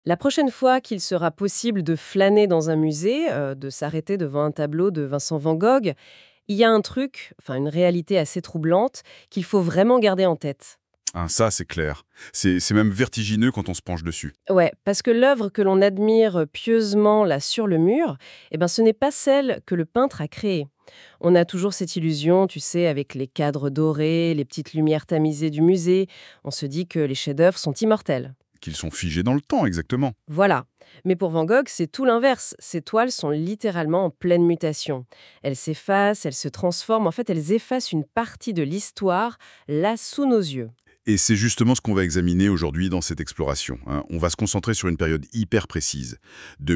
La prochaine fois qu'il sera possible de flâner dans un musée, de s'arrêter devant un tableau de Vincent van Gogh, il y a un truc, enfin une réalité assez troublante, qu'il faut vraiment garder en tête. Ah, ça, c'est clair. C'est même vertigineux quand on se penche dessus. Ouais, parce que l'œuvre que l'on admire pieusement là sur le mur, eh ben, ce n'est pas celle que le peintre a créée. On a toujours cette illusion, tu sais, avec les cadres dorés, les petites lumières tamisées du musée. On se dit que les chefs-d'œuvre sont immortels. Qu'ils sont figés dans le temps, exactement. Voilà. Mais pour Van Gogh, c'est tout l'inverse. Ses toiles sont littéralement en pleine mutation. Elles s'effacent, elles se transforment. En fait, elles effacent une partie de l'histoire, là, sous nos yeux. Et c'est justement ce qu'on va examiner aujourd'hui dans cette exploration, hein. On va se concentrer sur une période hyper précise, de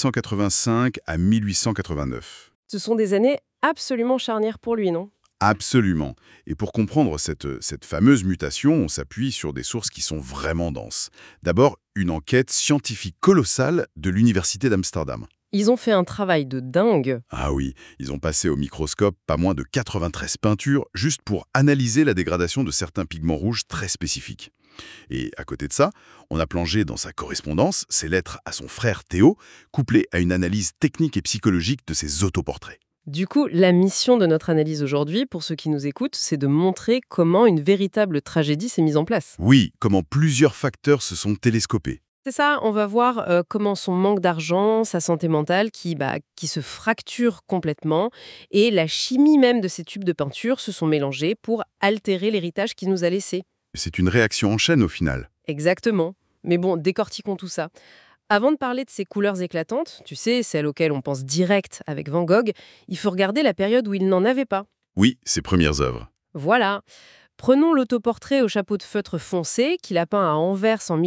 1885 à 1889. Ce sont des années absolument charnières pour lui, non? Absolument. Et pour comprendre cette fameuse mutation, on s'appuie sur des sources qui sont vraiment denses. D'abord, une enquête scientifique colossale de l'Université d'Amsterdam. Ils ont fait un travail de dingue. Ah oui, ils ont passé au microscope pas moins de 93 peintures juste pour analyser la dégradation de certains pigments rouges très spécifiques. Et à côté de ça, on a plongé dans sa correspondance, ses lettres à son frère Théo, couplées à une analyse technique et psychologique de ses autoportraits. Du coup, la mission de notre analyse aujourd'hui, pour ceux qui nous écoutent, c'est de montrer comment une véritable tragédie s'est mise en place. Oui, comment plusieurs facteurs se sont télescopés. C'est ça, on va voir comment son manque d'argent, sa santé mentale qui se fracture complètement et la chimie même de ces tubes de peinture se sont mélangés pour altérer l'héritage qu'il nous a laissé. C'est une réaction en chaîne au final. Exactement. Mais bon, décortiquons tout ça. Avant de parler de ces couleurs éclatantes, tu sais, celles auxquelles on pense direct avec Van Gogh, il faut regarder la période où il n'en avait pas. Oui, ses premières œuvres. Voilà. Prenons l'autoportrait au chapeau de feutre foncé qu'il a peint à Anvers en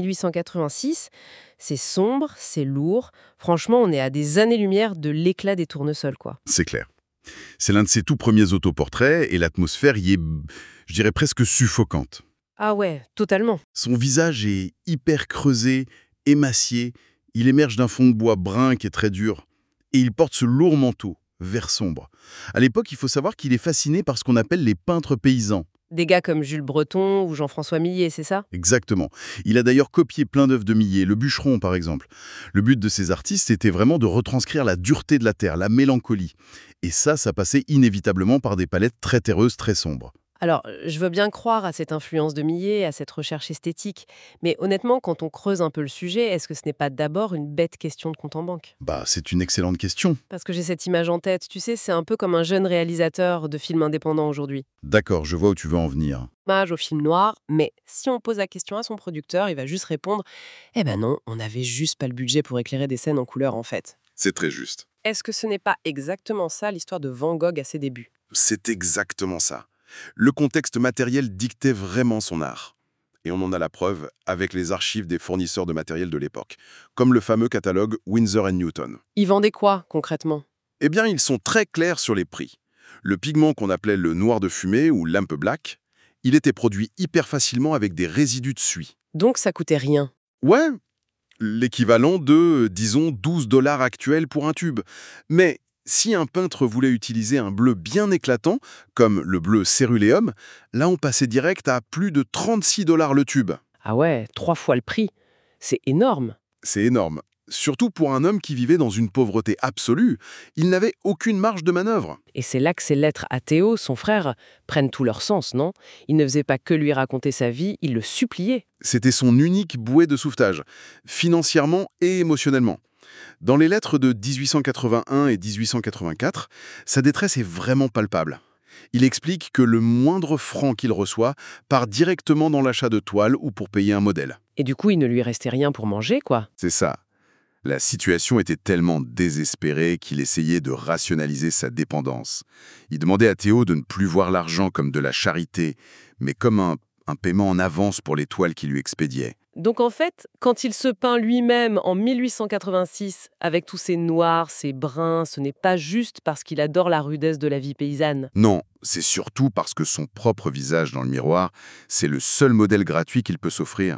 1886. C'est sombre, c'est lourd. Franchement, on est à des années-lumière de l'éclat des tournesols, quoi. C'est clair. C'est l'un de ses tout premiers autoportraits et l'atmosphère y est, je dirais, presque suffocante. Ah ouais, totalement. Son visage est hyper creusé, émacié. Il émerge d'un fond de bois brun qui est très dur. Et il porte ce lourd manteau, vert sombre. À l'époque, il faut savoir qu'il est fasciné par ce qu'on appelle les peintres paysans. Des gars comme Jules Breton ou Jean-François Millet, c'est ça? Exactement. Il a d'ailleurs copié plein d'œuvres de Millet, le bûcheron par exemple. Le but de ces artistes était vraiment de retranscrire la dureté de la terre, la mélancolie. Et ça passait inévitablement par des palettes très terreuses, très sombres. Alors, je veux bien croire à cette influence de Millet, à cette recherche esthétique, mais honnêtement, quand on creuse un peu le sujet, est-ce que ce n'est pas d'abord une bête question de compte en banque? Bah, c'est une excellente question. Parce que j'ai cette image en tête, tu sais, c'est un peu comme un jeune réalisateur de films indépendants aujourd'hui. D'accord, je vois où tu veux en venir. Hommage au film noir, mais si on pose la question à son producteur, il va juste répondre «Eh ben non, on n'avait juste pas le budget pour éclairer des scènes en couleur en fait». C'est très juste. Est-ce que ce n'est pas exactement ça l'histoire de Van Gogh à ses débuts? C'est exactement ça. Le contexte matériel dictait vraiment son art. Et on en a la preuve avec les archives des fournisseurs de matériel de l'époque, comme le fameux catalogue Winsor & Newton. Il vendait quoi concrètement? Eh bien, ils sont très clairs sur les prix. Le pigment qu'on appelait le noir de fumée ou lampe black, il était produit hyper facilement avec des résidus de suie. Donc ça coûtait rien. Ouais, l'équivalent de, disons, 12 dollars actuels pour un tube. Mais si un peintre voulait utiliser un bleu bien éclatant, comme le bleu céruléum, là on passait direct à plus de 36 dollars le tube. Ah ouais, 3 fois le prix. C'est énorme. C'est énorme. Surtout pour un homme qui vivait dans une pauvreté absolue. Il n'avait aucune marge de manœuvre. Et c'est là que ces lettres à Théo, son frère, prennent tout leur sens, non? Il ne faisait pas que lui raconter sa vie, il le suppliait. C'était son unique bouée de sauvetage, financièrement et émotionnellement. Dans les lettres de 1881 et 1884, sa détresse est vraiment palpable. Il explique que le moindre franc qu'il reçoit part directement dans l'achat de toiles ou pour payer un modèle. Et du coup, il ne lui restait rien pour manger, quoi. C'est ça. La situation était tellement désespérée qu'il essayait de rationaliser sa dépendance. Il demandait à Théo de ne plus voir l'argent comme de la charité, mais comme un paiement en avance pour les toiles qu'il lui expédiait. Donc en fait, quand il se peint lui-même en 1886, avec tous ses noirs, ses bruns, ce n'est pas juste parce qu'il adore la rudesse de la vie paysanne. Non, c'est surtout parce que son propre visage dans le miroir, c'est le seul modèle gratuit qu'il peut s'offrir.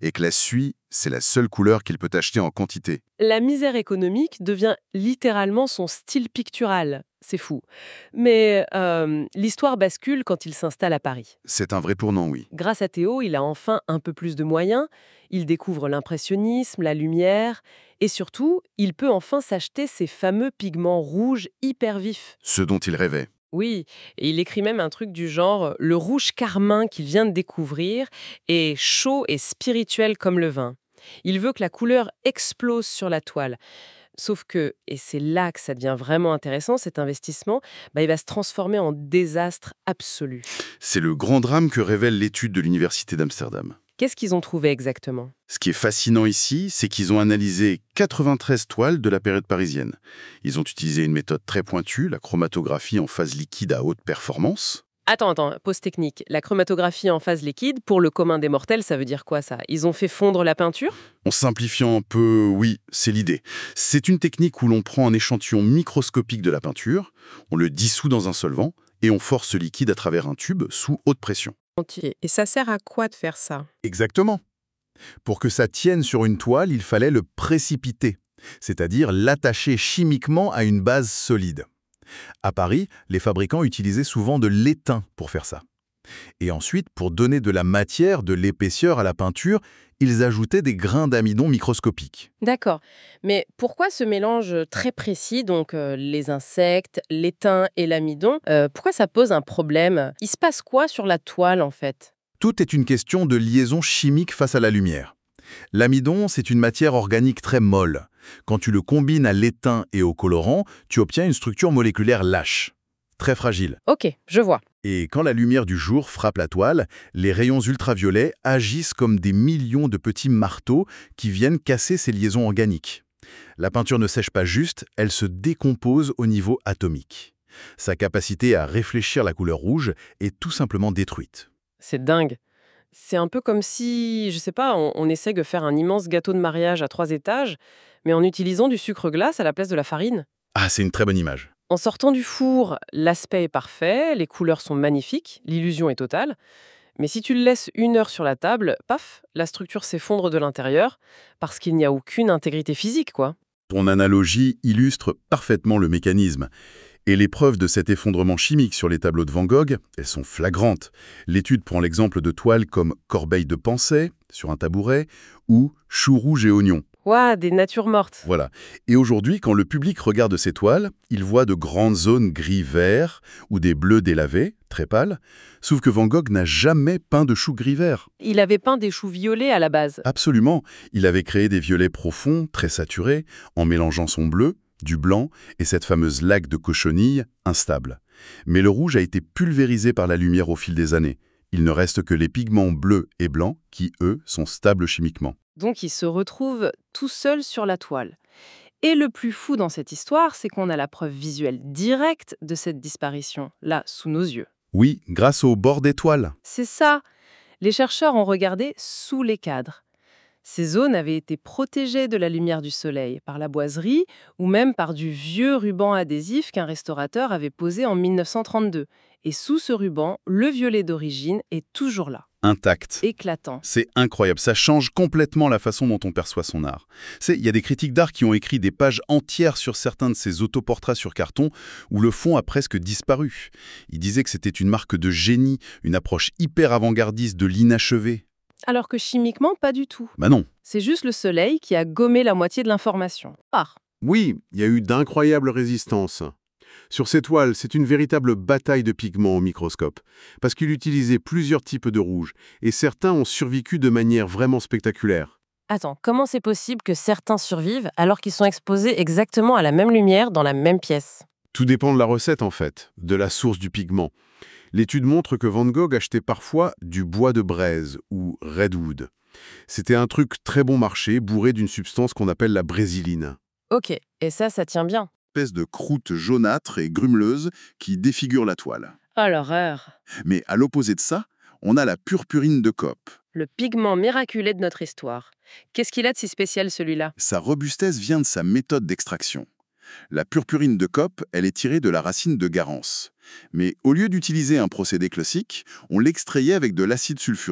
et que la suie, c'est la seule couleur qu'il peut acheter en quantité. La misère économique devient littéralement son style pictural. C'est fou. Mais l'histoire bascule quand il s'installe à Paris. C'est un vrai tournant, oui. Grâce à Théo, il a enfin un peu plus de moyens, il découvre l'impressionnisme, la lumière, et surtout, il peut enfin s'acheter ces fameux pigments rouges hyper vifs. Ce dont il rêvait. Oui, et il écrit même un truc du genre le rouge carmin qu'il vient de découvrir est chaud et spirituel comme le vin. Il veut que la couleur explose sur la toile. Sauf que, et c'est là que ça devient vraiment intéressant, cet investissement, il va se transformer en désastre absolu. C'est le grand drame que révèle l'étude de l'Université d'Amsterdam. Qu'est-ce qu'ils ont trouvé exactement? Ce qui est fascinant ici, c'est qu'ils ont analysé 93 toiles de la période parisienne. Ils ont utilisé une méthode très pointue, la chromatographie en phase liquide à haute performance. Attends, pause technique. La chromatographie en phase liquide, pour le commun des mortels, ça veut dire quoi ça? Ils ont fait fondre la peinture? En simplifiant un peu, oui, c'est l'idée. C'est une technique où l'on prend un échantillon microscopique de la peinture, on le dissout dans un solvant et on force ce liquide à travers un tube sous haute pression. Et ça sert à quoi de faire ça? Exactement. Pour que ça tienne sur une toile, il fallait le précipiter, c'est-à-dire l'attacher chimiquement à une base solide. À Paris, les fabricants utilisaient souvent de l'étain pour faire ça. Et ensuite, pour donner de la matière, de l'épaisseur à la peinture, ils ajoutaient des grains d'amidon microscopiques. D'accord. Mais pourquoi ce mélange très précis, donc les insectes, l'étain et l'amidon, pourquoi ça pose un problème? Il se passe quoi sur la toile en fait? Tout est une question de liaison chimique face à la lumière. L'amidon, c'est une matière organique très molle. Quand tu le combines à l'étain et au colorant, tu obtiens une structure moléculaire lâche, très fragile. Ok, je vois. Et quand la lumière du jour frappe la toile, les rayons ultraviolets agissent comme des millions de petits marteaux qui viennent casser ces liaisons organiques. La peinture ne sèche pas juste, elle se décompose au niveau atomique. Sa capacité à réfléchir la couleur rouge est tout simplement détruite. C'est dingue. C'est un peu comme si, je sais pas, on essaie de faire un immense gâteau de mariage à 3 étages, mais en utilisant du sucre glace à la place de la farine. Ah, c'est une très bonne image. En sortant du four, l'aspect est parfait, les couleurs sont magnifiques, l'illusion est totale. Mais si tu le laisses 1 heure sur la table, paf, la structure s'effondre de l'intérieur parce qu'il n'y a aucune intégrité physique, quoi. Ton analogie illustre parfaitement le mécanisme. Et les preuves de cet effondrement chimique sur les tableaux de Van Gogh, elles sont flagrantes. L'étude prend l'exemple de toiles comme Corbeille de pensée, sur un tabouret, ou Chou rouge et oignon. Ouah, des natures mortes. Voilà. Et aujourd'hui, quand le public regarde ces toiles, il voit de grandes zones gris-vert ou des bleus délavés, très pâles, sauf que Van Gogh n'a jamais peint de choux gris-vert. Il avait peint des choux violets à la base. Absolument. Il avait créé des violets profonds, très saturés, en mélangeant son bleu, du blanc et cette fameuse laque de cochonille instable. Mais le rouge a été pulvérisé par la lumière au fil des années. Il ne reste que les pigments bleus et blancs qui, eux, sont stables chimiquement. Donc il se retrouve tout seul sur la toile. Et le plus fou dans cette histoire, c'est qu'on a la preuve visuelle directe de cette disparition, là, sous nos yeux. Oui, grâce au bord des toiles. C'est ça. Les chercheurs ont regardé sous les cadres. Ces zones avaient été protégées de la lumière du soleil par la boiserie ou même par du vieux ruban adhésif qu'un restaurateur avait posé en 1932. Et sous ce ruban, le violet d'origine est toujours là, Intact. éclatant. C'est incroyable, ça change complètement la façon dont on perçoit son art. Il y a des critiques d'art qui ont écrit des pages entières sur certains de ces autoportraits sur carton où le fond a presque disparu. Ils disaient que c'était une marque de génie, une approche hyper avant-gardiste de l'inachevé. Alors que chimiquement, pas du tout. Bah non. C'est juste le soleil qui a gommé la moitié de l'information. Ah, Oui, il y a eu d'incroyables résistances. Sur ces toiles, c'est une véritable bataille de pigments au microscope, parce qu'il utilisait plusieurs types de rouge, et certains ont survécu de manière vraiment spectaculaire. attends, comment c'est possible que certains survivent alors qu'ils sont exposés exactement à la même lumière dans la même pièce? Tout dépend de la recette en fait, de la source du pigment. L'étude montre que Van Gogh achetait parfois du bois de braise ou redwood. C'était un truc très bon marché, bourré d'une substance qu'on appelle la brésiline. Ok, et ça tient bien. Espèce de croûte jaunâtre et grumeleuse qui défigure la toile. Oh l'horreur! Mais à l'opposé de ça, on a la purpurine de Cope. Le pigment miraculé de notre histoire. Qu'est-ce qu'il a de si spécial celui-là? Sa robustesse vient de sa méthode d'extraction. La purpurine de Cope, elle est tirée de la racine de Garance. Mais au lieu d'utiliser un procédé classique, on l'extrayait avec de l'acide sulfureux.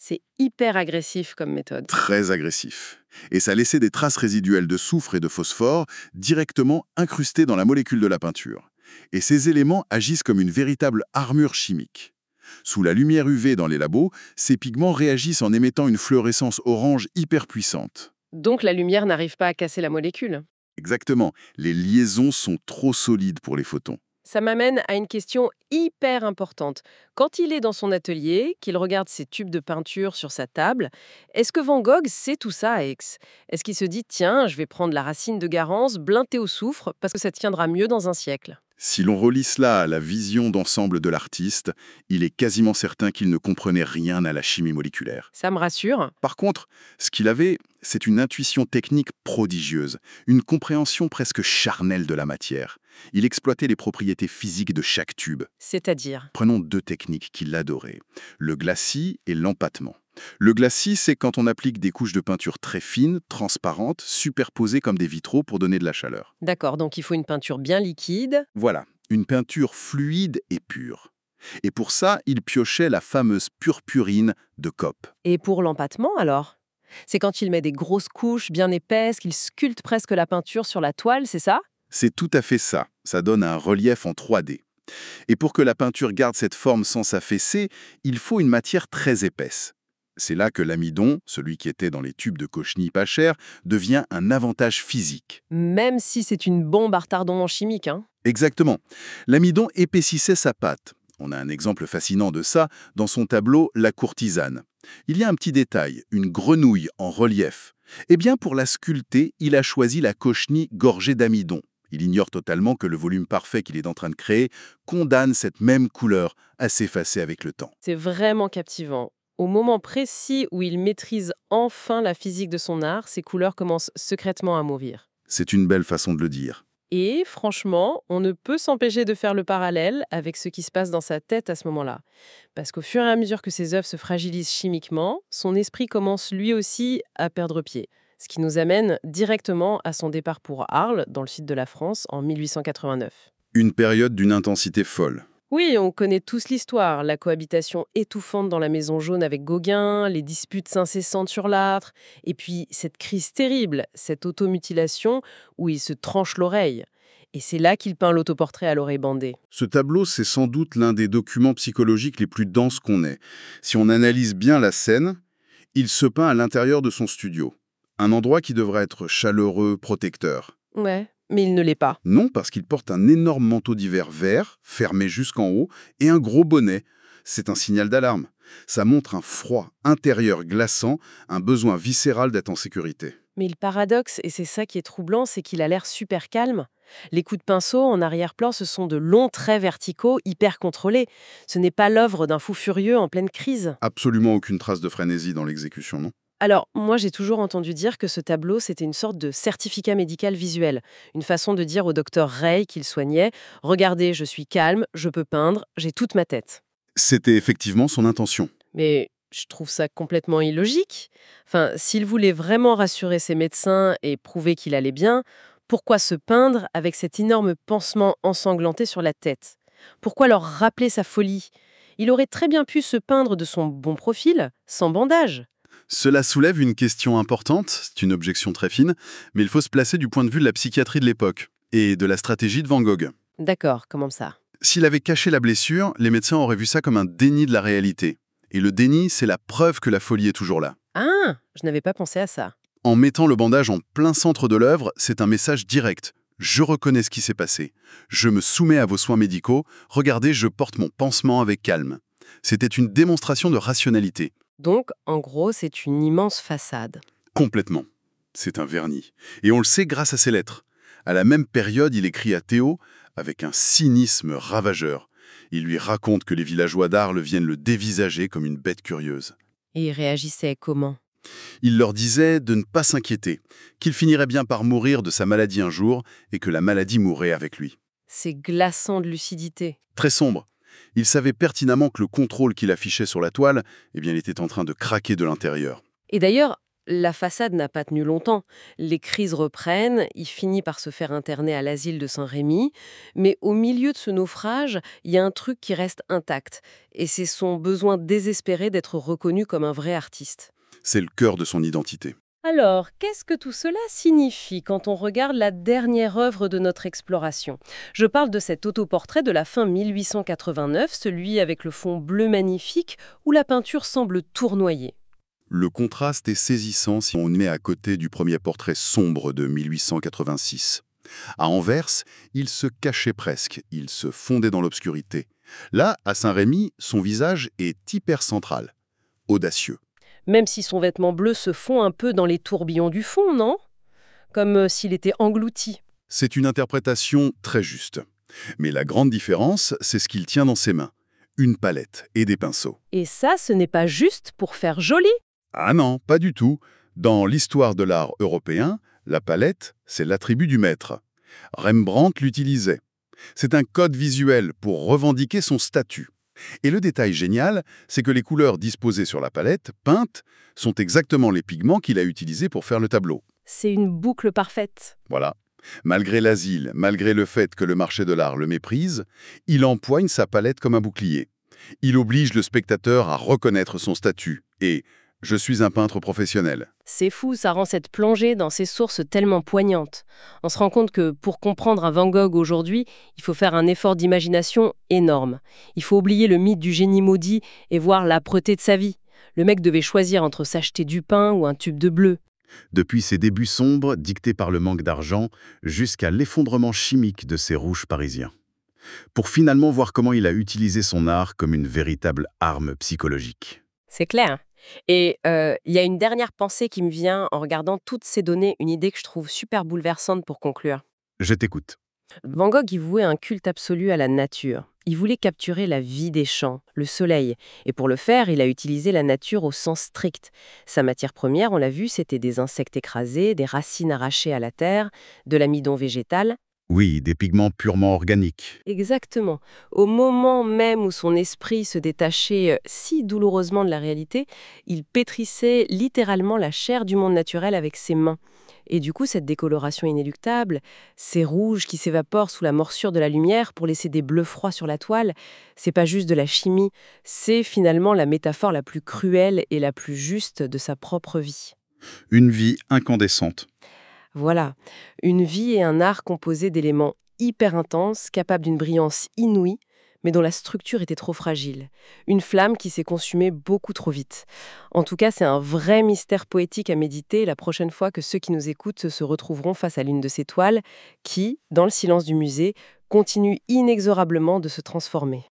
C'est hyper agressif comme méthode. Très agressif. Et ça laissait des traces résiduelles de soufre et de phosphore directement incrustées dans la molécule de la peinture. Et ces éléments agissent comme une véritable armure chimique. Sous la lumière UV dans les labos, ces pigments réagissent en émettant une fluorescence orange hyper puissante. Donc la lumière n'arrive pas à casser la molécule. Exactement, les liaisons sont trop solides pour les photons. Ça m'amène à une question hyper importante. Quand il est dans son atelier, qu'il regarde ses tubes de peinture sur sa table, est-ce que Van Gogh sait tout ça à Aix? Est-ce qu'il se dit, tiens, je vais prendre la racine de Garance, blintée au soufre, parce que ça tiendra mieux dans un siècle? Si l'on relie cela à la vision d'ensemble de l'artiste, il est quasiment certain qu'il ne comprenait rien à la chimie moléculaire. Ça me rassure. Par contre, ce qu'il avait, c'est une intuition technique prodigieuse, une compréhension presque charnelle de la matière. Il exploitait les propriétés physiques de chaque tube. C'est-à-dire? Prenons deux techniques qu'il adorait, le glacis et l'empattement. Le glacis, c'est quand on applique des couches de peinture très fines, transparentes, superposées comme des vitraux pour donner de la chaleur. D'accord, donc il faut une peinture bien liquide. Voilà, une peinture fluide et pure. Et pour ça, il piochait la fameuse purpurine de Kopp. Et pour l'empattement, alors? C'est quand il met des grosses couches bien épaisses, qu'il sculpte presque la peinture sur la toile, c'est ça? C'est tout à fait ça. Ça donne un relief en 3D. Et pour que la peinture garde cette forme sans s'affaisser, il faut une matière très épaisse. C'est là que l'amidon, celui qui était dans les tubes de Kochny pas cher, devient un avantage physique. Même si c'est une bombe à retardement chimique, hein? Exactement. L'amidon épaississait sa pâte. On a un exemple fascinant de ça dans son tableau « La courtisane ». Il y a un petit détail, une grenouille en relief. Eh bien, pour la sculpter, il a choisi la Kochny gorgée d'amidon. Il ignore totalement que le volume parfait qu'il est en train de créer condamne cette même couleur à s'effacer avec le temps. C'est vraiment captivant. Au moment précis où il maîtrise enfin la physique de son art, ses couleurs commencent secrètement à mourir. C'est une belle façon de le dire. Et franchement, on ne peut s'empêcher de faire le parallèle avec ce qui se passe dans sa tête à ce moment-là. Parce qu'au fur et à mesure que ses œuvres se fragilisent chimiquement, son esprit commence lui aussi à perdre pied. Ce qui nous amène directement à son départ pour Arles, dans le sud de la France, en 1889. Une période d'une intensité folle. Oui, on connaît tous l'histoire, la cohabitation étouffante dans la Maison Jaune avec Gauguin, les disputes incessantes sur l'âtre, et puis cette crise terrible, cette automutilation où il se tranche l'oreille. Et c'est là qu'il peint l'autoportrait à l'oreille bandée. Ce tableau, c'est sans doute l'un des documents psychologiques les plus denses qu'on ait. Si on analyse bien la scène, il se peint à l'intérieur de son studio. Un endroit qui devrait être chaleureux, protecteur. Ouais, mais il ne l'est pas. Non, parce qu'il porte un énorme manteau d'hiver vert, fermé jusqu'en haut, et un gros bonnet. C'est un signal d'alarme. Ça montre un froid intérieur glaçant, un besoin viscéral d'être en sécurité. Mais le paradoxe, et c'est ça qui est troublant, c'est qu'il a l'air super calme. Les coups de pinceau en arrière-plan, ce sont de longs traits verticaux, hyper contrôlés. Ce n'est pas l'œuvre d'un fou furieux en pleine crise. Absolument aucune trace de frénésie dans l'exécution, non? Alors, moi, j'ai toujours entendu dire que ce tableau, c'était une sorte de certificat médical visuel. Une façon de dire au docteur Rey qu'il soignait « Regardez, je suis calme, je peux peindre, j'ai toute ma tête ». C'était effectivement son intention. Mais je trouve ça complètement illogique. Enfin, s'il voulait vraiment rassurer ses médecins et prouver qu'il allait bien, pourquoi se peindre avec cet énorme pansement ensanglanté sur la tête? Pourquoi leur rappeler sa folie? Il aurait très bien pu se peindre de son bon profil, sans bandage. Cela soulève une question importante, c'est une objection très fine, mais il faut se placer du point de vue de la psychiatrie de l'époque et de la stratégie de Van Gogh. D'accord, comment ça? S'il avait caché la blessure, les médecins auraient vu ça comme un déni de la réalité. Et le déni, c'est la preuve que la folie est toujours là. Ah, je n'avais pas pensé à ça. En mettant le bandage en plein centre de l'œuvre, c'est un message direct. Je reconnais ce qui s'est passé. Je me soumets à vos soins médicaux. Regardez, je porte mon pansement avec calme. C'était une démonstration de rationalité. Donc, en gros, c'est une immense façade. Complètement. C'est un vernis. Et on le sait grâce à ses lettres. À la même période, il écrit à Théo avec un cynisme ravageur. Il lui raconte que les villageois d'Arles viennent le dévisager comme une bête curieuse. Et il réagissait comment? Il leur disait de ne pas s'inquiéter, qu'il finirait bien par mourir de sa maladie un jour et que la maladie mourrait avec lui. C'est glaçant de lucidité. Très sombre. Il savait pertinemment que le contrôle qu'il affichait sur la toile, eh bien, il était en train de craquer de l'intérieur. Et d'ailleurs, La façade n'a pas tenu longtemps. Les crises reprennent, il finit par se faire interner à l'asile de Saint-Rémy, mais au milieu de ce naufrage, il y a un truc qui reste intact, et c'est son besoin désespéré d'être reconnu comme un vrai artiste. C'est le cœur de son identité. Alors, qu'est-ce que tout cela signifie quand on regarde la dernière œuvre de notre exploration? Je parle de cet autoportrait de la fin 1889, celui avec le fond bleu magnifique, où la peinture semble tournoyer. Le contraste est saisissant si on le met à côté du premier portrait sombre de 1886. À Anvers, il se cachait presque, il se fondait dans l'obscurité. Là, à Saint-Rémy, son visage est hyper central, audacieux. Même si son vêtement bleu se fond un peu dans les tourbillons du fond, non? Comme s'il était englouti. C'est une interprétation très juste. Mais la grande différence, c'est ce qu'il tient dans ses mains. Une palette et des pinceaux. Et ça, ce n'est pas juste pour faire joli. Ah non, pas du tout. Dans l'histoire de l'art européen, la palette, c'est l'attribut du maître. Rembrandt l'utilisait. C'est un code visuel pour revendiquer son statut. Et le détail génial, c'est que les couleurs disposées sur la palette, peintes, sont exactement les pigments qu'il a utilisés pour faire le tableau. C'est une boucle parfaite. Voilà. Malgré l'asile, malgré le fait que le marché de l'art le méprise, il empoigne sa palette comme un bouclier. Il oblige le spectateur à reconnaître son statut et « je suis un peintre professionnel ». C'est fou, ça rend cette plongée dans ces sources tellement poignante. On se rend compte que pour comprendre un Van Gogh aujourd'hui, il faut faire un effort d'imagination énorme. Il faut oublier le mythe du génie maudit et voir l'âpreté de sa vie. Le mec devait choisir entre s'acheter du pain ou un tube de bleu. Depuis ses débuts sombres, dictés par le manque d'argent, jusqu'à l'effondrement chimique de ces rouges parisiens. Pour finalement voir comment il a utilisé son art comme une véritable arme psychologique. C'est clair. Et il y a une dernière pensée qui me vient en regardant toutes ces données, une idée que je trouve super bouleversante pour conclure. Je t'écoute. Van Gogh, il vouait un culte absolu à la nature. Il voulait capturer la vie des champs, le soleil. Et pour le faire, il a utilisé la nature au sens strict. Sa matière première, on l'a vu, c'était des insectes écrasés, des racines arrachées à la terre, de l'amidon végétal. Oui, des pigments purement organiques. Exactement. Au moment même où son esprit se détachait si douloureusement de la réalité, il pétrissait littéralement la chair du monde naturel avec ses mains. Et du coup, cette décoloration inéluctable, ces rouges qui s'évaporent sous la morsure de la lumière pour laisser des bleus froids sur la toile, c'est pas juste de la chimie, c'est finalement la métaphore la plus cruelle et la plus juste de sa propre vie. Une vie incandescente. Voilà, une vie et un art composés d'éléments hyper intenses, capables d'une brillance inouïe, mais dont la structure était trop fragile. Une flamme qui s'est consumée beaucoup trop vite. En tout cas, c'est un vrai mystère poétique à méditer la prochaine fois que ceux qui nous écoutent se retrouveront face à l'une de ces toiles qui, dans le silence du musée, continue inexorablement de se transformer.